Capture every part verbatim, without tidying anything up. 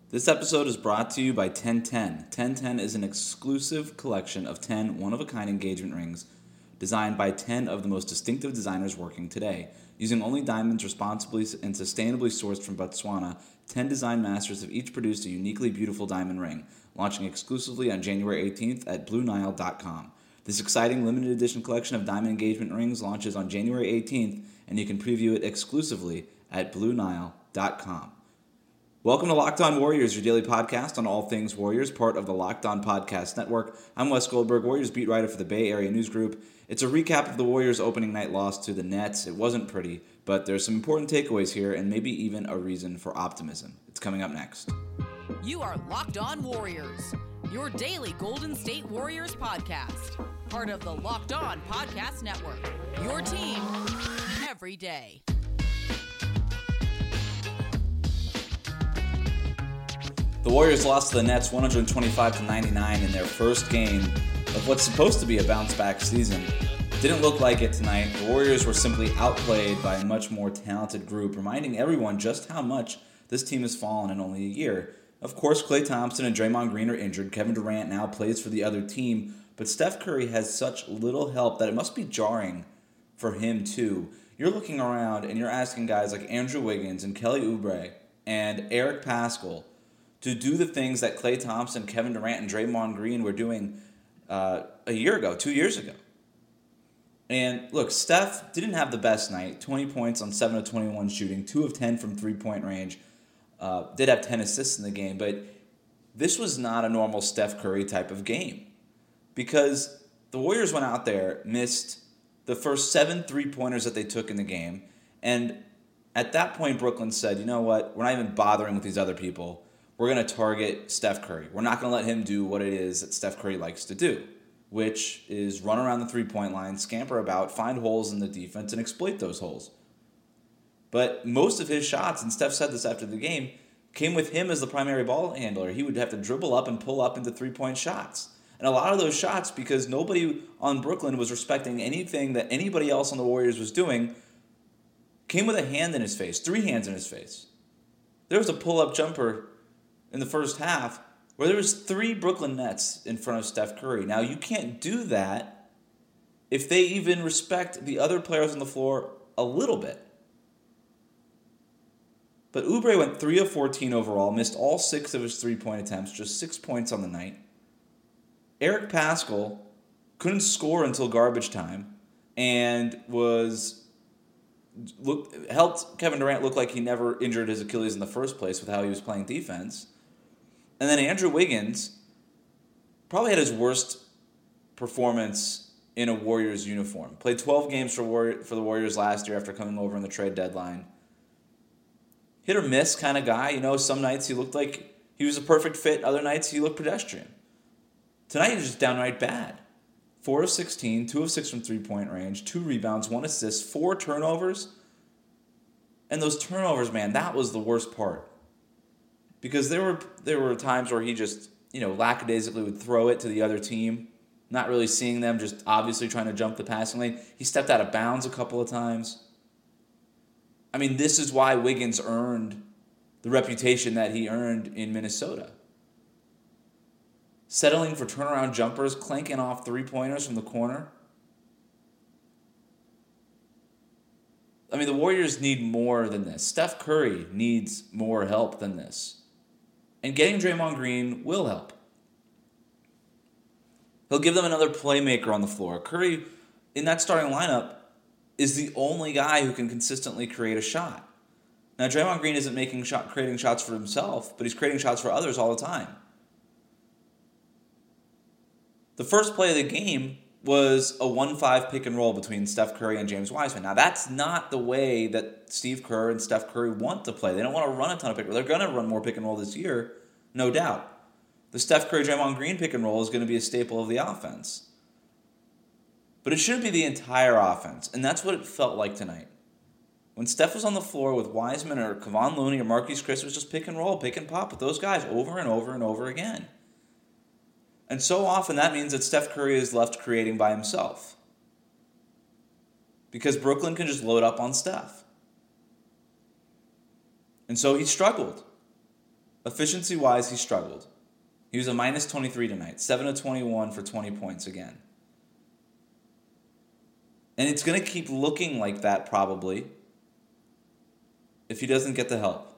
This episode is brought to you by ten ten. ten ten is an exclusive collection of ten one-of-a-kind engagement rings designed by ten of the most distinctive designers working today. Using only diamonds responsibly and sustainably sourced from Botswana, ten design masters have each produced a uniquely beautiful diamond ring, launching exclusively on January eighteenth at blue nile dot com. This exciting limited edition collection of diamond engagement rings launches on January eighteenth, and you can preview it exclusively at blue nile dot com. Welcome to Locked On Warriors, your daily podcast on all things Warriors, part of the Locked On Podcast Network. I'm Wes Goldberg, Warriors beat writer for the Bay Area News Group. It's a recap of the Warriors' opening night loss to the Nets. It wasn't pretty, but there's some important takeaways here and maybe even a reason for optimism. It's coming up next. You are Locked On Warriors, your daily Golden State Warriors podcast, part of the Locked On Podcast Network, your team every day. The Warriors lost to the Nets one twenty-five to ninety-nine in their first game of what's supposed to be a bounce-back season. Didn't look like it tonight. The Warriors were simply outplayed by a much more talented group, reminding everyone just how much this team has fallen in only a year. Of course, Klay Thompson and Draymond Green are injured. Kevin Durant now plays for the other team, but Steph Curry has such little help that it must be jarring for him too. You're looking around and you're asking guys like Andrew Wiggins and Kelly Oubre and Eric Paschall to do the things that Klay Thompson, Kevin Durant, and Draymond Green were doing uh, a year ago, two years ago. And look, Steph didn't have the best night. twenty points on seven of twenty-one shooting, two of ten from three-point range. Uh, did have ten assists in the game, but this was not a normal Steph Curry type of game because the Warriors went out there, missed the first seven three-pointers that they took in the game, and at that point, Brooklyn said, you know what, we're not even bothering with these other people. We're going to target Steph Curry. We're not going to let him do what it is that Steph Curry likes to do, which is run around the three-point line, scamper about, find holes in the defense, and exploit those holes. But most of his shots, and Steph said this after the game, came with him as the primary ball handler. He would have to dribble up and pull up into three-point shots. And a lot of those shots, because nobody on Brooklyn was respecting anything that anybody else on the Warriors was doing, came with a hand in his face, three hands in his face. There was a pull-up jumper in the first half where there was three Brooklyn Nets in front of Steph Curry. Now, you can't do that if they even respect the other players on the floor a little bit. But Oubre went three of fourteen overall, missed all six of his three-point attempts, just six points on the night. Eric Paschall couldn't score until garbage time and was looked, helped Kevin Durant look like he never injured his Achilles in the first place with how he was playing defense. And then Andrew Wiggins probably had his worst performance in a Warriors uniform. Played twelve games for Warrior, for the Warriors last year after coming over in the trade deadline. Hit or miss kind of guy. You know, some nights he looked like he was a perfect fit. Other nights he looked pedestrian. Tonight he was just downright bad. four of sixteen, two of six from three-point range, two rebounds, one assist, four turnovers. And those turnovers, man, that was the worst part. Because there were there were times where he just, you know, lackadaisically would throw it to the other team, not really seeing them, just obviously trying to jump the passing lane. He stepped out of bounds a couple of times. I mean, this is why Wiggins earned the reputation that he earned in Minnesota. Settling for turnaround jumpers, clanking off three-pointers from the corner. I mean, the Warriors need more than this. Steph Curry needs more help than this. And getting Draymond Green will help. He'll give them another playmaker on the floor. Curry, in that starting lineup, is the only guy who can consistently create a shot. Now, Draymond Green isn't making shot, creating shots for himself, but he's creating shots for others all the time. The first play of the game was a one five pick and roll between Steph Curry and James Wiseman. Now, that's not the way that Steve Kerr and Steph Curry want to play. They don't want to run a ton of pick and roll. They're going to run more pick and roll this year, no doubt. The Steph Curry-Draymond Green pick and roll is going to be a staple of the offense. But it should be the entire offense, and that's what it felt like tonight. When Steph was on the floor with Wiseman or Kevon Looney or Marquise Chris, it was just pick and roll, pick and pop with those guys over and over and over again. And so often that means that Steph Curry is left creating by himself. Because Brooklyn can just load up on Steph. And so he struggled. efficiency-wise, he struggled. He was a minus twenty-three tonight, seven of twenty-one for twenty points again. And it's going to keep looking like that probably if he doesn't get the help.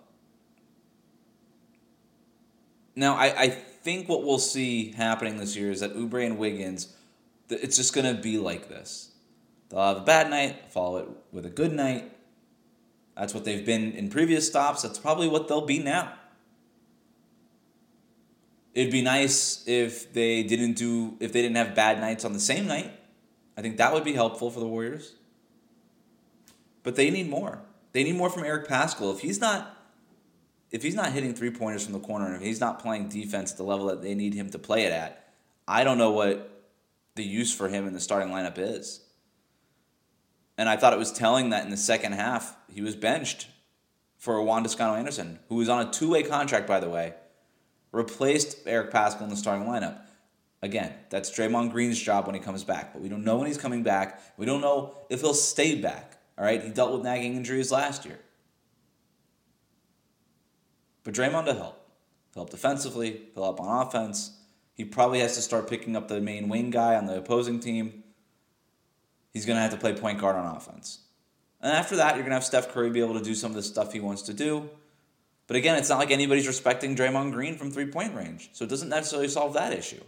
Now, I, I think what we'll see happening this year is that Oubre and Wiggins, it's just going to be like this. They'll have a bad night, follow it with a good night. That's what they've been in previous stops. That's probably what they'll be now. It'd be nice if they didn't do if they didn't have bad nights on the same night. I think that would be helpful for the Warriors. But they need more. They need more from Eric Paschall. If he's not if he's not hitting three-pointers from the corner and if he's not playing defense at the level that they need him to play it at, I don't know what the use for him in the starting lineup is. And I thought it was telling that in the second half, he was benched for Juan Toscano-Anderson, who was on a two-way contract, by the way, replaced Eric Paschall in the starting lineup. Again, that's Draymond Green's job when he comes back, but we don't know when he's coming back. We don't know if he'll stay back, all right? He dealt with nagging injuries last year. But Draymond will help. He'll help defensively. He'll help on offense. He probably has to start picking up the main wing guy on the opposing team. He's going to have to play point guard on offense. And after that, you're going to have Steph Curry be able to do some of the stuff he wants to do. But again, it's not like anybody's respecting Draymond Green from three-point range. So it doesn't necessarily solve that issue.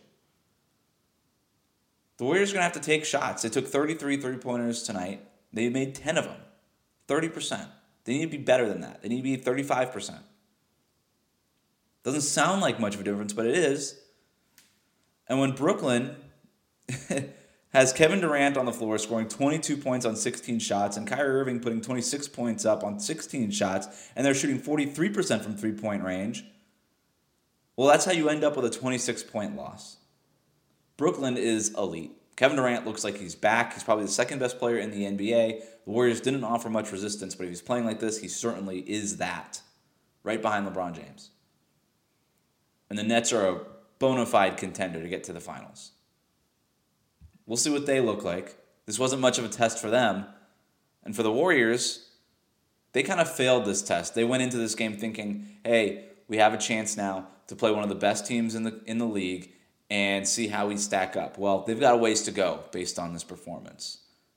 The Warriors are going to have to take shots. They took thirty-three three-pointers tonight. They made ten of them. thirty percent. They need to be better than that. They need to be thirty-five percent. Doesn't sound like much of a difference, but it is. And when Brooklyn has Kevin Durant on the floor scoring twenty-two points on sixteen shots and Kyrie Irving putting twenty-six points up on sixteen shots, and they're shooting forty-three percent from three-point range, well, that's how you end up with a twenty-six point loss. Brooklyn is elite. Kevin Durant looks like he's back. He's probably the second best player in the N B A. The Warriors didn't offer much resistance, but if he's playing like this, he certainly is that. Right behind LeBron James. And the Nets are a bona fide contender to get to the finals. We'll see what they look like. This wasn't much of a test for them. And for the Warriors, they kind of failed this test. They went into this game thinking, hey, we have a chance now to play one of the best teams in the in the league and see how we stack up. Well, they've got a ways to go based on this performance.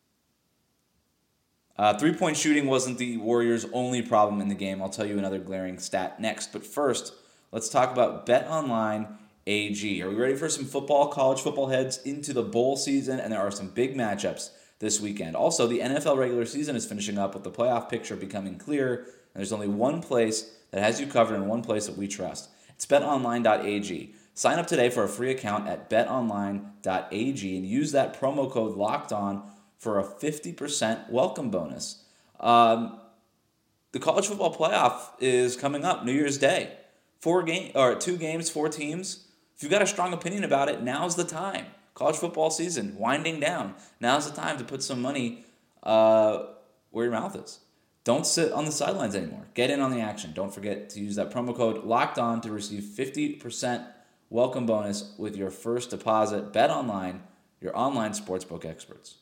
Uh, three-point shooting wasn't the Warriors' only problem in the game. I'll tell you another glaring stat next. But first, let's talk about BetOnline A G. Are we ready for some football? College football heads into the bowl season, and there are some big matchups this weekend. Also, the N F L regular season is finishing up with the playoff picture becoming clear, and there's only one place that has you covered and one place that we trust. It's bet online dot a g. Sign up today for a free account at bet online dot a g and use that promo code LOCKEDON for a fifty percent welcome bonus. Um, the college football playoff is coming up New Year's Day. Four game or two games, four teams. If you've got a strong opinion about it, now's the time. College football season winding down. Now's the time to put some money uh, where your mouth is. Don't sit on the sidelines anymore. Get in on the action. Don't forget to use that promo code LOCKEDON to receive fifty percent welcome bonus with your first deposit. BetOnline, your online sportsbook experts.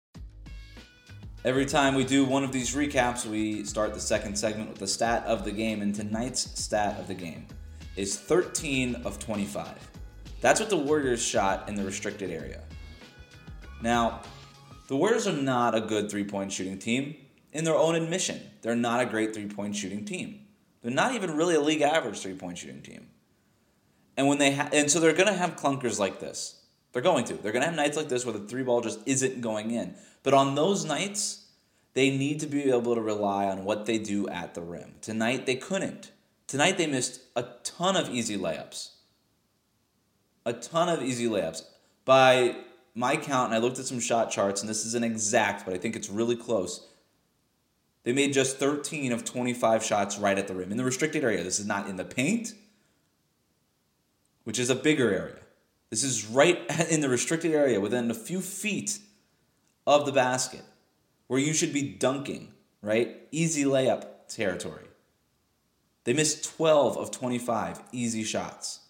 Every time we do one of these recaps, we start the second segment with the stat of the game, and tonight's stat of the game is thirteen of twenty-five. That's what the Warriors shot in the restricted area. Now, the Warriors are not a good three-point shooting team. In their own admission, they're not a great three-point shooting team. They're not even really a league average three-point shooting team. And when they ha- and so they're going to have clunkers like this. They're going to. They're going to have nights like this where the three ball just isn't going in. But on those nights, they need to be able to rely on what they do at the rim. Tonight, they couldn't. Tonight, they missed a ton of easy layups. A ton of easy layups. By my count, and I looked at some shot charts, and this isn't exact, but I think it's really close. They made just thirteen of twenty-five shots right at the rim. In the restricted area, this is not in the paint, which is a bigger area. This is right in the restricted area within a few feet of the basket where you should be dunking, right? Easy layup territory. They missed twelve of twenty-five easy shots.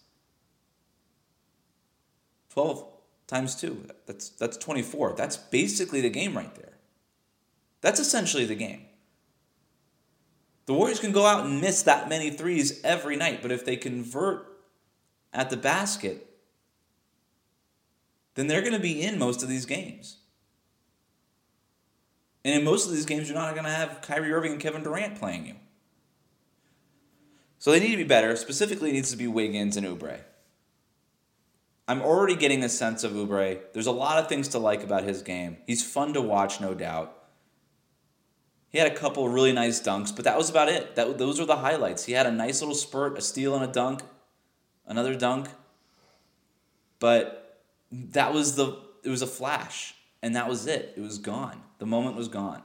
twelve times two, that's that's twenty-four. That's basically the game right there. That's essentially the game. The Warriors can go out and miss that many threes every night, but if they convert at the basket, then they're going to be in most of these games. And in most of these games, you're not going to have Kyrie Irving and Kevin Durant playing you. So they need to be better. Specifically, it needs to be Wiggins and Oubre. I'm already getting a sense of Oubre. There's a lot of things to like about his game. He's fun to watch, no doubt. He had a couple of really nice dunks, but that was about it. That, those were the highlights. He had a nice little spurt, a steal and a dunk, another dunk. But that was the, it was a flash, and that was it. It was gone. The moment was gone.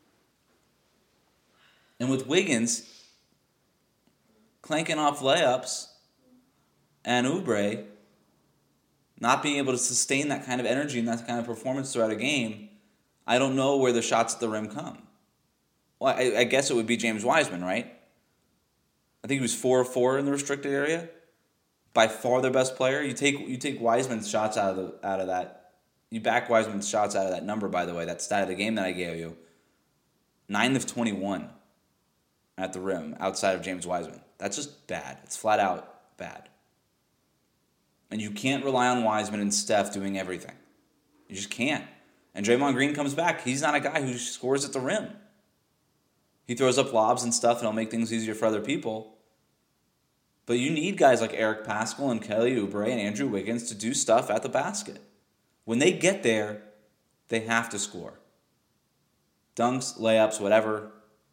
And with Wiggins clanking off layups and Oubre not being able to sustain that kind of energy and that kind of performance throughout a game, I don't know where the shots at the rim come. Well, I, I guess it would be James Wiseman, right? I think he was four of four in the restricted area. By far their best player. You take you take Wiseman's shots out of the out of that. You back Wiseman's shots out of that number, by the way, that stat of the game that I gave you. nine of twenty-one at the rim outside of James Wiseman. That's just bad. It's flat out bad. And you can't rely on Wiseman and Steph doing everything. You just can't. And Draymond Green comes back. He's not a guy who scores at the rim. He throws up lobs and stuff, and he'll make things easier for other people. But you need guys like Eric Paschall and Kelly Oubre and Andrew Wiggins to do stuff at the basket. When they get there, they have to score. Dunks, layups, whatever.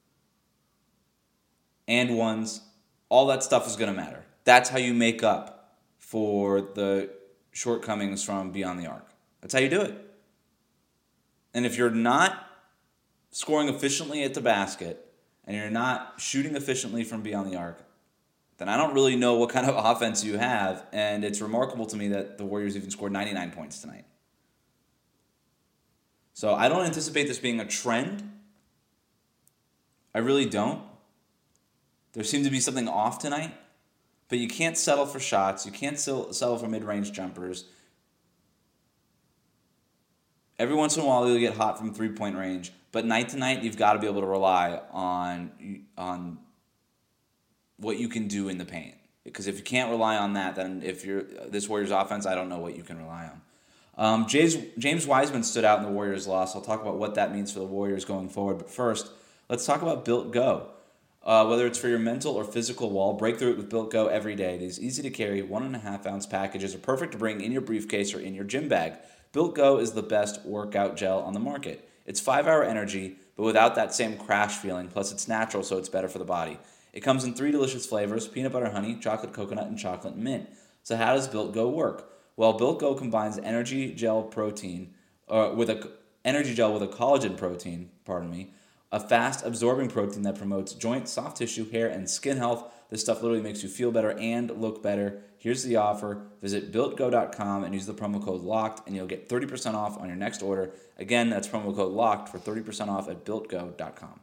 And ones. All that stuff is going to matter. That's how you make up for the shortcomings from beyond the arc. That's how you do it. And if you're not scoring efficiently at the basket, and you're not shooting efficiently from beyond the arc, then I don't really know what kind of offense you have, and it's remarkable to me that the Warriors even scored ninety-nine points tonight. So I don't anticipate this being a trend. I really don't. There seemed to be something off tonight, but you can't settle for shots. You can't settle for mid-range jumpers. Every once in a while, you'll get hot from three-point range, but night to night, you've got to be able to rely on on what you can do in the paint. Because if you can't rely on that, then if you're this Warriors offense, I don't know what you can rely on. Um, James, James Wiseman stood out in the Warriors' loss. I'll talk about what that means for the Warriors going forward. But first, let's talk about Built Go. Uh, whether it's for your mental or physical wall, break through it with Built Go every day. It is easy to carry. One and a half ounce packages are perfect to bring in your briefcase or in your gym bag. Built Go is the best workout gel on the market. It's five-hour energy, but without that same crash feeling. Plus, it's natural, so it's better for the body. It comes in three delicious flavors: peanut butter honey, chocolate coconut, and chocolate mint. So how does Built Go work? Well, Built Go combines energy gel protein uh, with a energy gel with a collagen protein, pardon me, a fast-absorbing protein that promotes joint, soft tissue, hair, and skin health. This stuff literally makes you feel better and look better. Here's the offer. Visit built go dot com and use the promo code LOCKED, and you'll get thirty percent off on your next order. Again, that's promo code LOCKED for thirty percent off at built go dot com.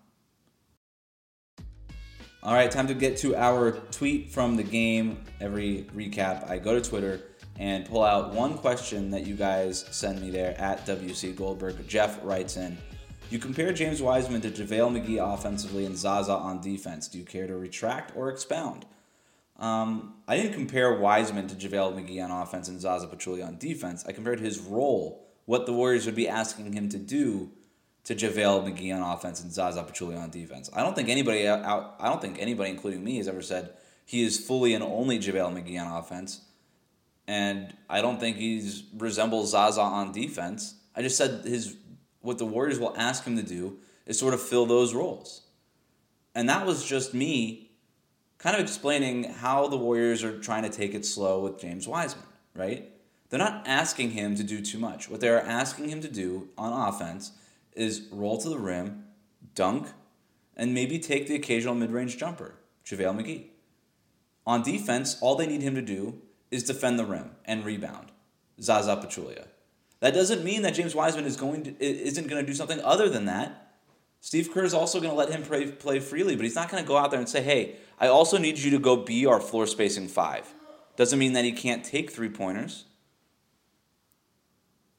All right, time to get to our tweet from the game. Every recap, I go to Twitter and pull out one question that you guys send me there at W C Goldberg. Jeff writes in, you compare James Wiseman to JaVale McGee offensively and Zaza on defense. Do you care to retract or expound? Um, I didn't compare Wiseman to JaVale McGee on offense and Zaza Pachulia on defense. I compared his role, what the Warriors would be asking him to do, to JaVale McGee on offense and Zaza Pachulia on defense. I don't think anybody out. I don't think anybody, including me, has ever said he is fully and only JaVale McGee on offense, and I don't think he resembles Zaza on defense. I just said his what the Warriors will ask him to do is sort of fill those roles, and that was just me kind of explaining how the Warriors are trying to take it slow with James Wiseman. Right? They're not asking him to do too much. What they are asking him to do on offense is roll to the rim, dunk, and maybe take the occasional mid-range jumper, JaVale McGee. On defense, all they need him to do is defend the rim and rebound, Zaza Pachulia. That doesn't mean that James Wiseman is going to, isn't going to do something other than that. Steve Kerr is also going to let him play, play freely, but he's not going to go out there and say, hey, I also need you to go be our floor spacing five. Doesn't mean that he can't take three-pointers.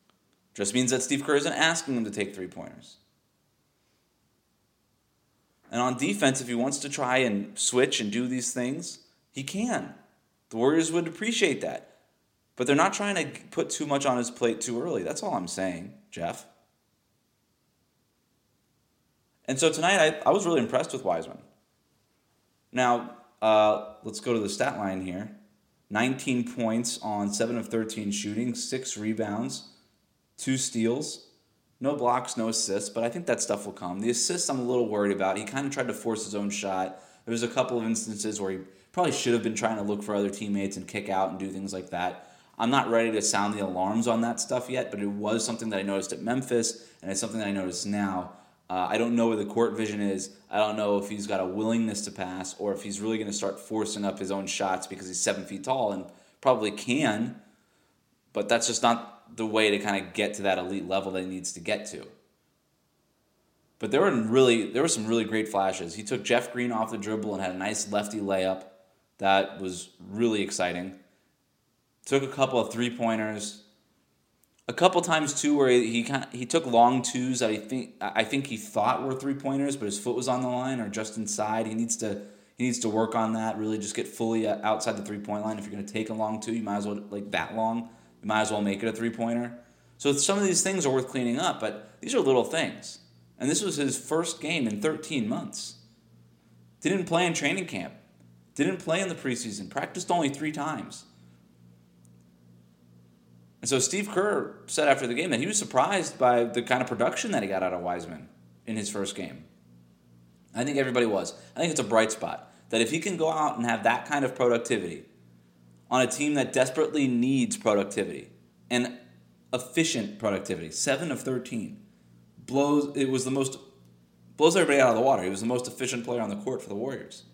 Just means that Steve Kerr isn't asking him to take three-pointers. And on defense, if he wants to try and switch and do these things, he can. The Warriors would appreciate that. But they're not trying to put too much on his plate too early. That's all I'm saying, Jeff. And so tonight, I, I was really impressed with Wiseman. Now, uh, let's go to the stat line here. nineteen points on seven of thirteen shooting, six rebounds, two steals. No blocks, no assists, but I think that stuff will come. The assists I'm a little worried about. He kind of tried to force his own shot. There was a couple of instances where he probably should have been trying to look for other teammates and kick out and do things like that. I'm not ready to sound the alarms on that stuff yet, but it was something that I noticed at Memphis, and it's something that I noticed now. Uh, I don't know where the court vision is. I don't know if he's got a willingness to pass or if he's really going to start forcing up his own shots because he's seven feet tall and probably can, but that's just not the way to kind of get to that elite level that he needs to get to. But there were really there were some really great flashes. He took Jeff Green off the dribble and had a nice lefty layup. That was really exciting. Took a couple of three-pointers. A couple times too where he kind of, he took long twos that I think I think he thought were three-pointers, but his foot was on the line or just inside. He needs to he needs to work on that. Really, just get fully outside the three-point line. If you're going to take a long two, you might as well like that long. You might as well make it a three-pointer. So some of these things are worth cleaning up, but these are little things. And this was his first game in thirteen months. Didn't play in training camp. Didn't play in the preseason. Practiced only three times. And so Steve Kerr said after the game that he was surprised by the kind of production that he got out of Wiseman in his first game. I think everybody was. I think it's a bright spot. That if he can go out and have that kind of productivity on a team that desperately needs productivity and efficient productivity, seven of thirteen, blows. It was the most blows everybody out of the water. He was the most efficient player on the court for the Warriors.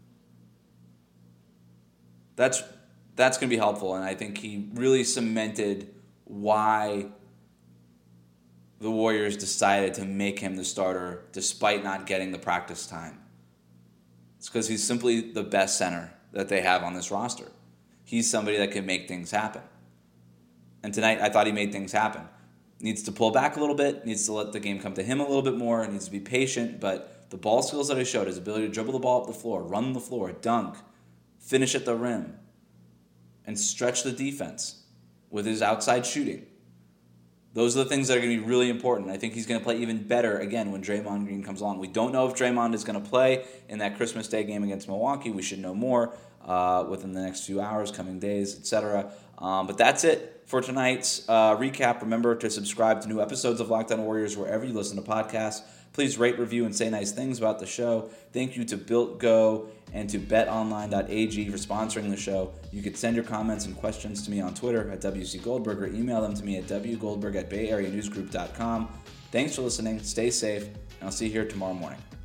That's that's going to be helpful, and I think he really cemented why the Warriors decided to make him the starter despite not getting the practice time. It's because he's simply the best center that they have on this roster. He's somebody that can make things happen. And tonight, I thought he made things happen. Needs to pull back a little bit, needs to let the game come to him a little bit more, needs to be patient, but the ball skills that he showed, his ability to dribble the ball up the floor, run the floor, dunk, finish at the rim, and stretch the defense with his outside shooting. Those are the things that are going to be really important. I think he's going to play even better, again, when Draymond Green comes along. We don't know if Draymond is going to play in that Christmas Day game against Milwaukee. We should know more uh, within the next few hours, coming days, et cetera. Um, but that's it for tonight's uh, recap. Remember to subscribe to new episodes of Locked On Warriors wherever you listen to podcasts. Please rate, review, and say nice things about the show. Thank you to Built Go and to bet online dot a g for sponsoring the show. You can send your comments and questions to me on Twitter at W C Goldberg or email them to me at w goldberg at bay area news group dot com. Thanks for listening. Stay safe, and I'll see you here tomorrow morning.